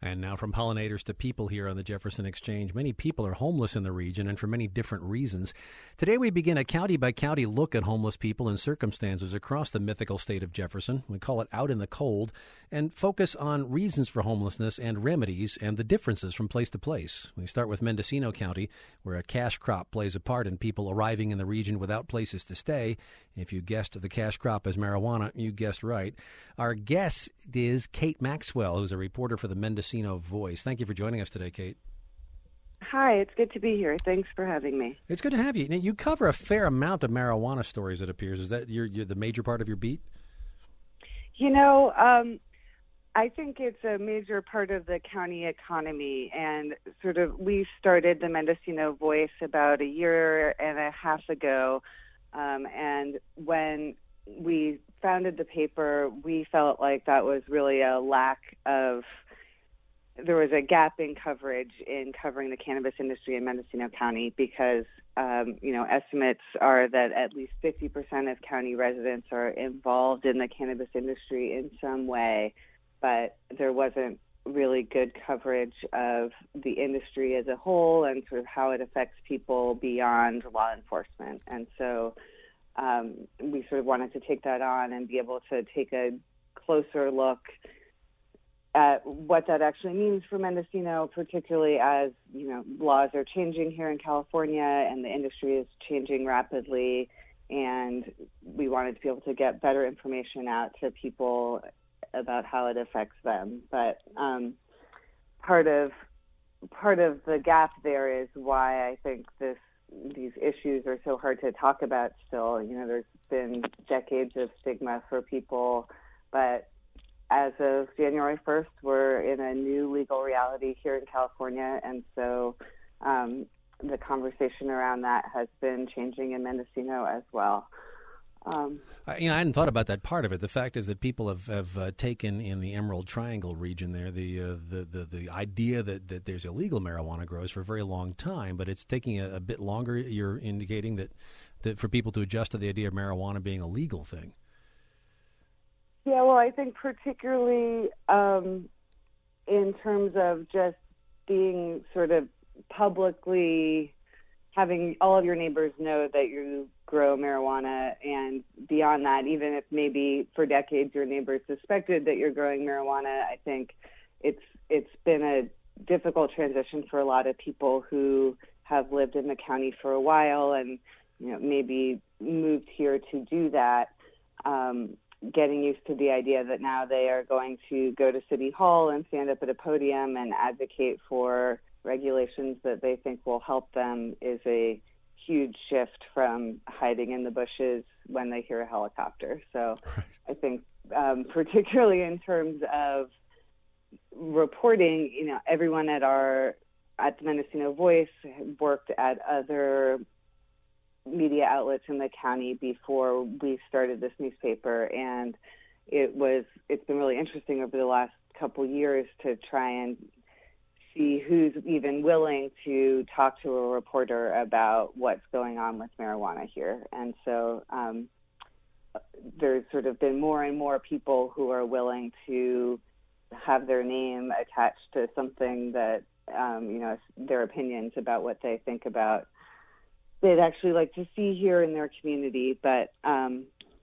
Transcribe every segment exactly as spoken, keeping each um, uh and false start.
And now from pollinators to people here on the Jefferson Exchange. Many people are homeless in the region and for many different reasons. Today we begin a county-by-county look at homeless people and circumstances across the mythical state of Jefferson. We call it Out in the Cold and focus on reasons for homelessness and remedies and the differences from place to place. We start with Mendocino County, where a cash crop plays a part in people arriving in the region without places to stay. If you guessed the cash crop as marijuana, you guessed right. Our guest is Kate Maxwell, who's a reporter for the Mendocino Voice. Thank you for joining us today, Kate. Hi, it's good to be here. Thanks for having me. It's good to have you. Now, you cover a fair amount of marijuana stories, it appears. Is that your, your, the major part of your beat? You know, um, I think it's a major part of the county economy, and sort of we started the Mendocino Voice about a year and a half ago, um, and when we founded the paper, we felt like that was really a lack of there was a gap in coverage in covering the cannabis industry in Mendocino County because, um, you know, estimates are that at least fifty percent of county residents are involved in the cannabis industry in some way, but there wasn't really good coverage of the industry as a whole and sort of how it affects people beyond law enforcement. And so um, we sort of wanted to take that on and be able to take a closer look at what that actually means for Mendocino, particularly as, you know, laws are changing here in California and the industry is changing rapidly, and we wanted to be able to get better information out to people about how it affects them. But um, part of part of the gap there is why I think this these issues are so hard to talk about still. You know, there's been decades of stigma for people, but as of January first, we're in a new legal reality here in California, and so um, the conversation around that has been changing in Mendocino as well. Um, I, you know, I hadn't thought about that part of it. The fact is that people have, have uh, taken in the Emerald Triangle region there the, uh, the the the idea that, that there's illegal marijuana grows for a very long time, but it's taking a, a bit longer. You're indicating that, that for people to adjust to the idea of marijuana being a legal thing. Yeah, well, I think particularly um, in terms of just being sort of publicly having all of your neighbors know that you grow marijuana, and beyond that, even if maybe for decades your neighbors suspected that you're growing marijuana, I think it's it's been a difficult transition for a lot of people who have lived in the county for a while and, you know, maybe moved here to do that. Um, getting used to the idea that now they are going to go to City Hall and stand up at a podium and advocate for regulations that they think will help them is a huge shift from hiding in the bushes when they hear a helicopter. So I think um, particularly in terms of reporting, you know, everyone at our at the Mendocino Voice worked at other media outlets in the county before we started this newspaper, and it was it's been really interesting over the last couple years to try and see who's even willing to talk to a reporter about what's going on with marijuana here. And so um, there's sort of been more and more people who are willing to have their name attached to something that um, you know, their opinions about what they think about they'd actually like to see here in their community. But um,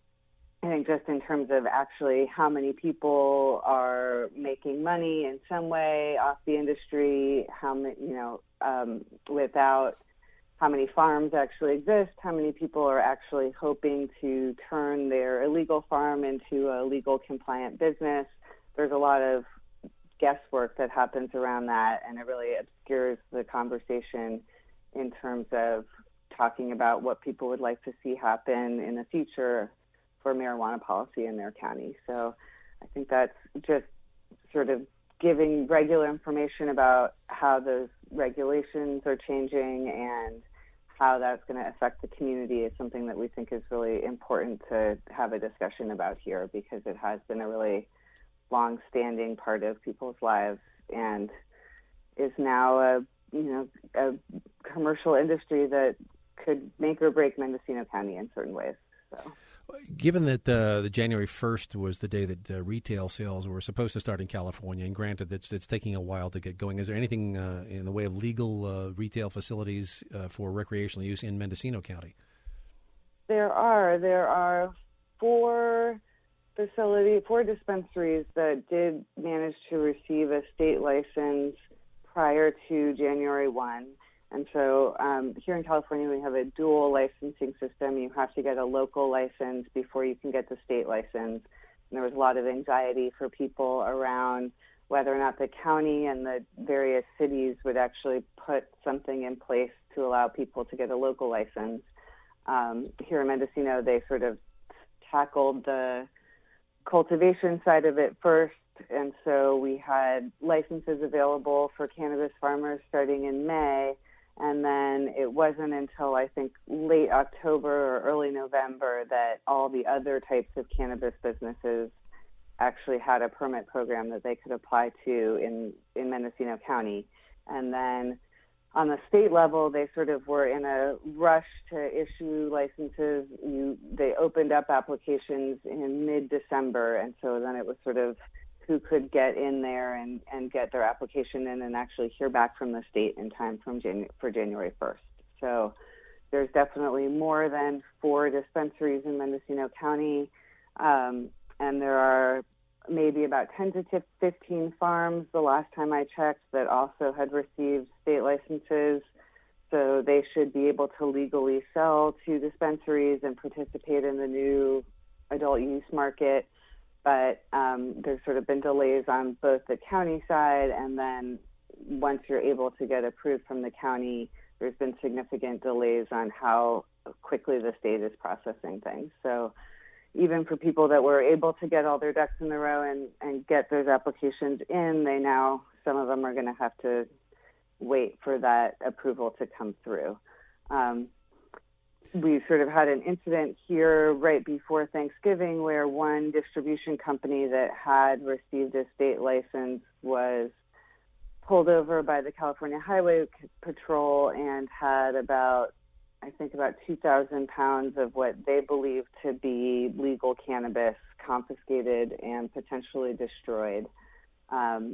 I think just in terms of actually how many people are making money in some way off the industry, how many, you know, um, without how many farms actually exist, how many people are actually hoping to turn their illegal farm into a legal compliant business. There's a lot of guesswork that happens around that, and it really obscures the conversation in terms of talking about what people would like to see happen in the future for marijuana policy in their county. So I think that's just sort of giving regular information about how those regulations are changing and how that's going to affect the community is something that we think is really important to have a discussion about here, because it has been a really long-standing part of people's lives and is now a, you know, a commercial industry that could make or break Mendocino County in certain ways. So. Given that uh, the January first was the day that uh, retail sales were supposed to start in California, and granted it's, it's taking a while to get going, is there anything uh, in the way of legal uh, retail facilities uh, for recreational use in Mendocino County? There are. There are four facility, four dispensaries that did manage to receive a state license prior to January first. And so um, here in California, we have a dual licensing system. You have to get a local license before you can get the state license. And there was a lot of anxiety for people around whether or not the county and the various cities would actually put something in place to allow people to get a local license. Um, here in Mendocino, they sort of tackled the cultivation side of it first. And so we had licenses available for cannabis farmers starting in May. And then it wasn't until, I think, late October or early November that all the other types of cannabis businesses actually had a permit program that they could apply to in, in Mendocino County. And then on the state level, they sort of were in a rush to issue licenses. You, they opened up applications in mid-December, and so then it was sort of who could get in there and, and get their application in and actually hear back from the state in time from Janu- for January first. So there's definitely more than four dispensaries in Mendocino County, um, and there are maybe about ten to fifteen farms the last time I checked that also had received state licenses. So they should be able to legally sell to dispensaries and participate in the new adult use market. But um, there's sort of been delays on both the county side, and then once you're able to get approved from the county, there's been significant delays on how quickly the state is processing things. So even for people that were able to get all their ducks in a row and, and get those applications in, they now, some of them are going to have to wait for that approval to come through. Um, we sort of had an incident here right before Thanksgiving where one distribution company that had received a state license was pulled over by the California Highway Patrol and had about, I think, about two thousand pounds of what they believed to be legal cannabis confiscated and potentially destroyed. Um,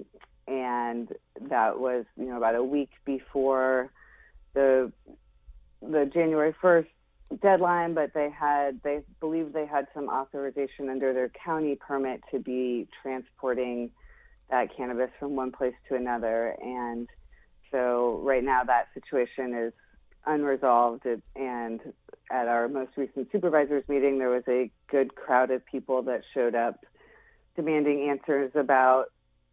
and that was, you know, about a week before the the January first deadline, but they had, they believed they had some authorization under their county permit to be transporting that cannabis from one place to another. And so right now that situation is unresolved, and at our most recent supervisors meeting, there was a good crowd of people that showed up demanding answers about,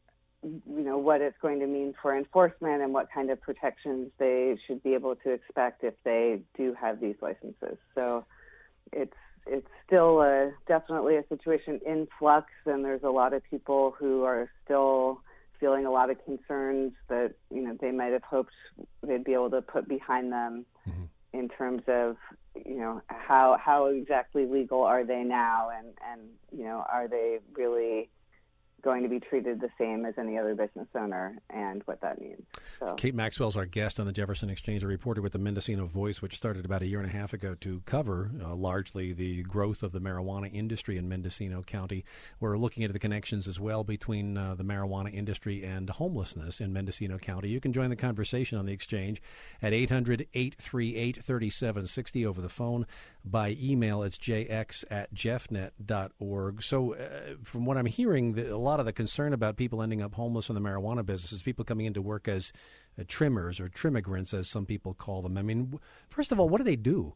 you know, what it's going to mean for enforcement and what kind of protections they should be able to expect if they do have these licenses. So it's it's still a, definitely a situation in flux, and there's a lot of people who are still feeling a lot of concerns that, you know, they might have hoped they'd be able to put behind them mm-hmm. in terms of, you know, how how exactly legal are they now, and, and you know, are they really going to be treated the same as any other business owner, and what that means. So. Kate Maxwell's our guest on the Jefferson Exchange, a reporter with the Mendocino Voice, which started about a year and a half ago to cover uh, largely the growth of the marijuana industry in Mendocino County. We're looking at the connections as well between uh, the marijuana industry and homelessness in Mendocino County. You can join the conversation on the Exchange at eight hundred, eight three eight, three seven six zero over the phone. By email, it's j x at jeffnet dot org. So uh, from what I'm hearing, the, a lot of the concern about people ending up homeless in the marijuana business is people coming into work as uh, trimmers or trimmigrants, as some people call them. I mean, first of all, what do they do?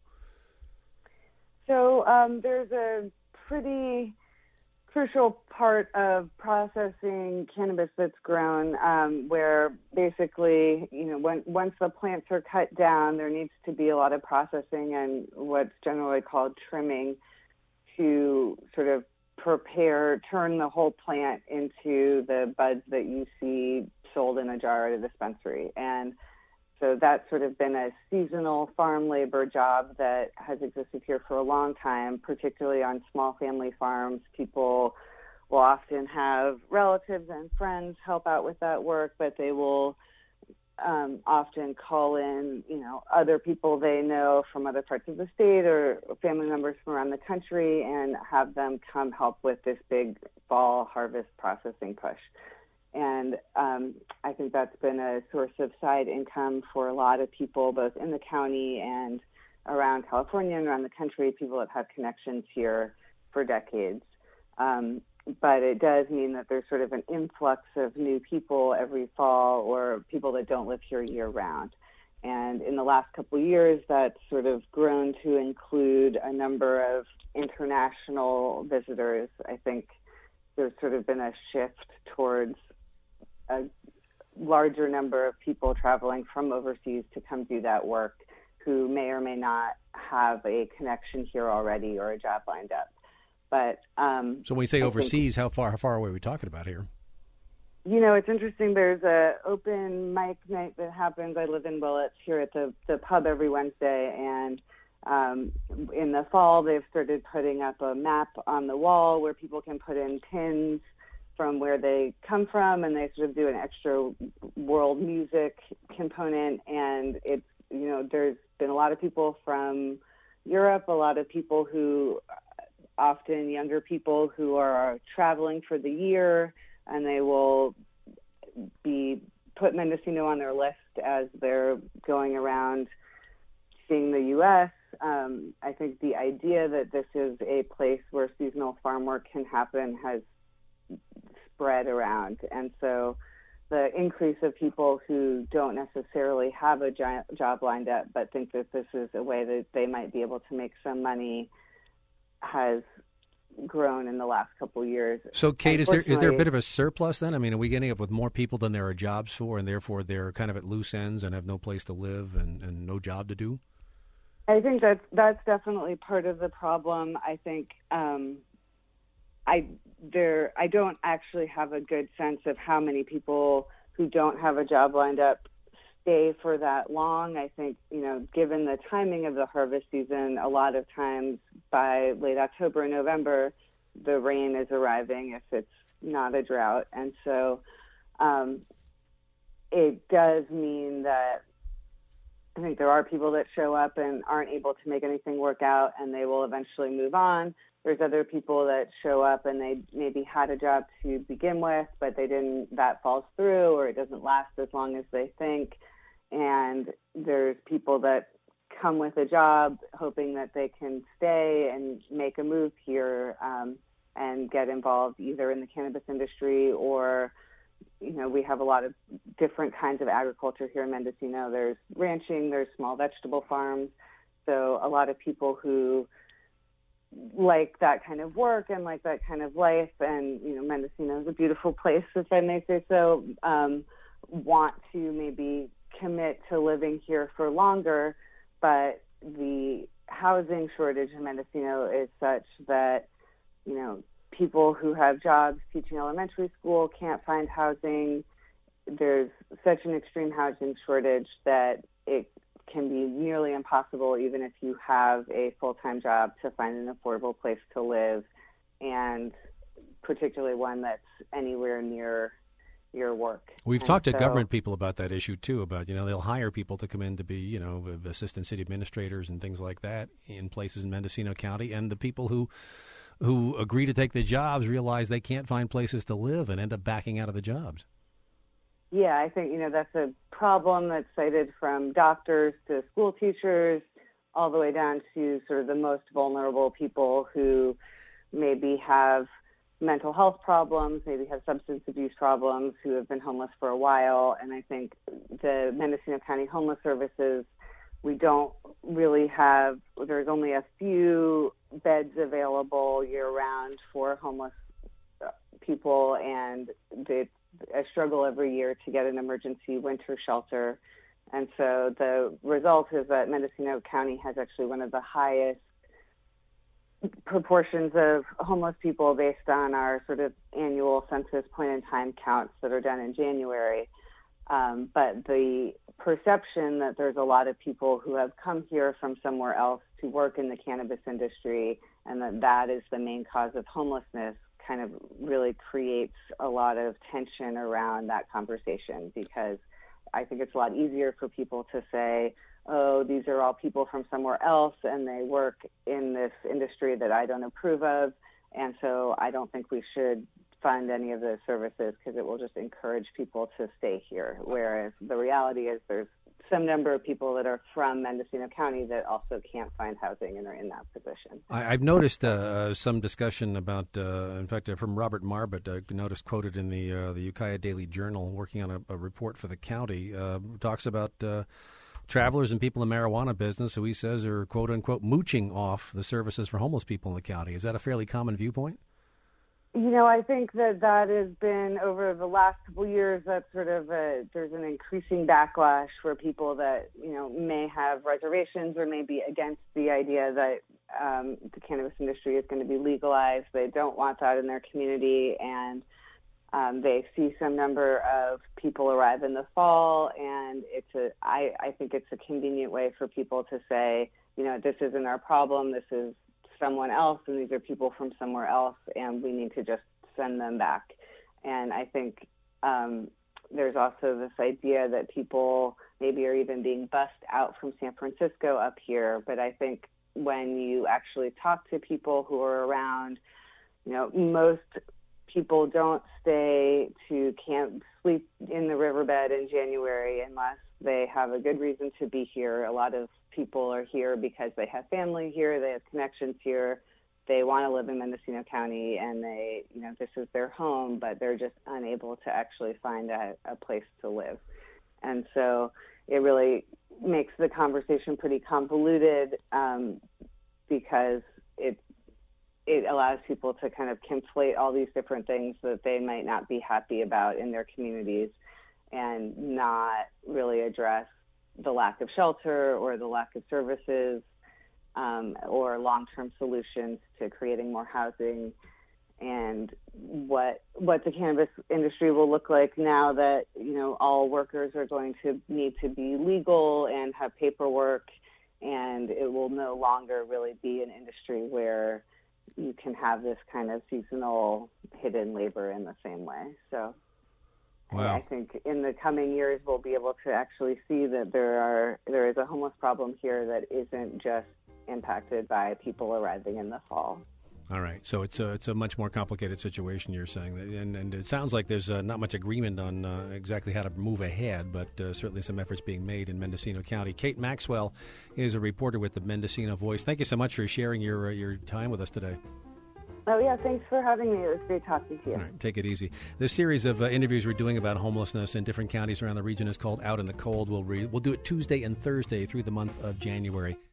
So um, there's a pretty crucial part of processing cannabis that's grown, um, where basically, you know, when, once the plants are cut down, there needs to be a lot of processing and what's generally called trimming to sort of prepare, turn the whole plant into the buds that you see sold in a jar at a dispensary. And so that's sort of been a seasonal farm labor job that has existed here for a long time, particularly on small family farms. People will often have relatives and friends help out with that work, but they will um, often call in, you know, other people they know from other parts of the state or family members from around the country and have them come help with this big fall harvest processing push. And um, I think that's been a source of side income for a lot of people, both in the county and around California and around the country, people that have connections here for decades. Um, but it does mean that there's sort of an influx of new people every fall or people that don't live here year-round. And in the last couple of years, that's sort of grown to include a number of international visitors. I think there's sort of been a shift towards a larger number of people traveling from overseas to come do that work who may or may not have a connection here already or a job lined up. But um, so when we say I overseas, think, how far how far away are we talking about here? You know, it's interesting. There's a open mic night that happens. I live in Willits here at the, the pub every Wednesday, and um, in the fall they've started putting up a map on the wall where people can put in pins from where they come from, and they sort of do an extra world music component. And it's, you know, there's been a lot of people from Europe, a lot of people who, often younger people who are traveling for the year, and they will be put Mendocino on their list as they're going around seeing the U S. Um, I think the idea that this is a place where seasonal farm work can happen has spread around. And so the increase of people who don't necessarily have a job lined up but think that this is a way that they might be able to make some money has grown in the last couple of years. So, Kate, is there is there a bit of a surplus then? I mean, are we getting up with more people than there are jobs for, and therefore they're kind of at loose ends and have no place to live and, and no job to do? I think that's that's definitely part of the problem. I think um, I there I don't actually have a good sense of how many people who don't have a job lined up stay for that long. I think, you know, given the timing of the harvest season, a lot of times by late October and November, the rain is arriving if it's not a drought. And so um, it does mean that I think there are people that show up and aren't able to make anything work out, and they will eventually move on. There's other people that show up and they maybe had a job to begin with, but they didn't, that falls through, or it doesn't last as long as they think. And there's people that come with a job hoping that they can stay and make a move here um, and get involved either in the cannabis industry or, you know, we have a lot of different kinds of agriculture here in Mendocino. There's ranching, there's small vegetable farms. So a lot of people who like that kind of work and like that kind of life, and, you know, Mendocino is a beautiful place, if I may say so, um, want to maybe commit to living here for longer, but the housing shortage in Mendocino is such that, you know, people who have jobs teaching elementary school can't find housing. There's such an extreme housing shortage that it can be nearly impossible, even if you have a full-time job, to find an affordable place to live, and particularly one that's anywhere near your work. We've and talked to so, government people about that issue too, about, you know, they'll hire people to come in to be, you know, assistant city administrators and things like that in places in Mendocino County, and the people who who agree to take the jobs realize they can't find places to live and end up backing out of the jobs. Yeah, I think, you know, that's a problem that's cited from doctors to school teachers all the way down to sort of the most vulnerable people who maybe have mental health problems, maybe have substance abuse problems, who have been homeless for a while. And I think the Mendocino County Homeless Services, we don't really have, there's only a few beds available year-round for homeless people, and it's a struggle every year to get an emergency winter shelter. And so the result is that Mendocino County has actually one of the highest proportions of homeless people based on our sort of annual census point-in-time counts that are done in January. Um, but the perception that there's a lot of people who have come here from somewhere else to work in the cannabis industry, and that that is the main cause of homelessness, kind of really creates a lot of tension around that conversation, because I think it's a lot easier for people to say, oh, these are all people from somewhere else and they work in this industry that I don't approve of, and so I don't think we should fund any of those services because it will just encourage people to stay here. Whereas the reality is there's some number of people that are from Mendocino County that also can't find housing and are in that position. I, I've noticed uh, some discussion about, uh, in fact, uh, from Robert Marbut, I noticed quoted in the uh, the Ukiah Daily Journal, working on a, a report for the county, uh, talks about uh, travelers and people in the marijuana business who he says are, quote unquote, mooching off the services for homeless people in the county. Is that a fairly common viewpoint? You know, I think that that has been, over the last couple of years, that sort of a, there's an increasing backlash for people that, you know, may have reservations or may be against the idea that um, the cannabis industry is going to be legalized. They don't want that in their community, and um, they see some number of people arrive in the fall, and it's a, I, I think it's a convenient way for people to say, you know, this isn't our problem, this is someone else, and these are people from somewhere else, and we need to just send them back. And I think um, there's also this idea that people maybe are even being bussed out from San Francisco up here. But I think when you actually talk to people who are around, you know, most people don't stay to camp, sleep in the riverbed in January unless they have a good reason to be here. A lot of people are here because they have family here, they have connections here, they want to live in Mendocino County, and they, you know, this is their home, but they're just unable to actually find a, a place to live. And so it really makes the conversation pretty convoluted um, because it it allows people to kind of conflate all these different things that they might not be happy about in their communities and not really address the lack of shelter or the lack of services um, or long-term solutions to creating more housing, and what what the cannabis industry will look like now that, you know, all workers are going to need to be legal and have paperwork, and it will no longer really be an industry where you can have this kind of seasonal hidden labor in the same way. So wow. And I think in the coming years we'll be able to actually see that there are there is a homeless problem here that isn't just impacted by people arriving in the fall. All right, so it's a, it's a much more complicated situation, you're saying, and, and it sounds like there's uh, not much agreement on uh, exactly how to move ahead, but uh, certainly some efforts being made in Mendocino County. Kate Maxwell is a reporter with the Mendocino Voice. Thank you so much for sharing your uh, your time with us today. Oh, yeah, thanks for having me. It was great talking to you. All right, take it easy. This series of uh, interviews we're doing about homelessness in different counties around the region is called Out in the Cold. We'll, re- we'll do it Tuesday and Thursday through the month of January.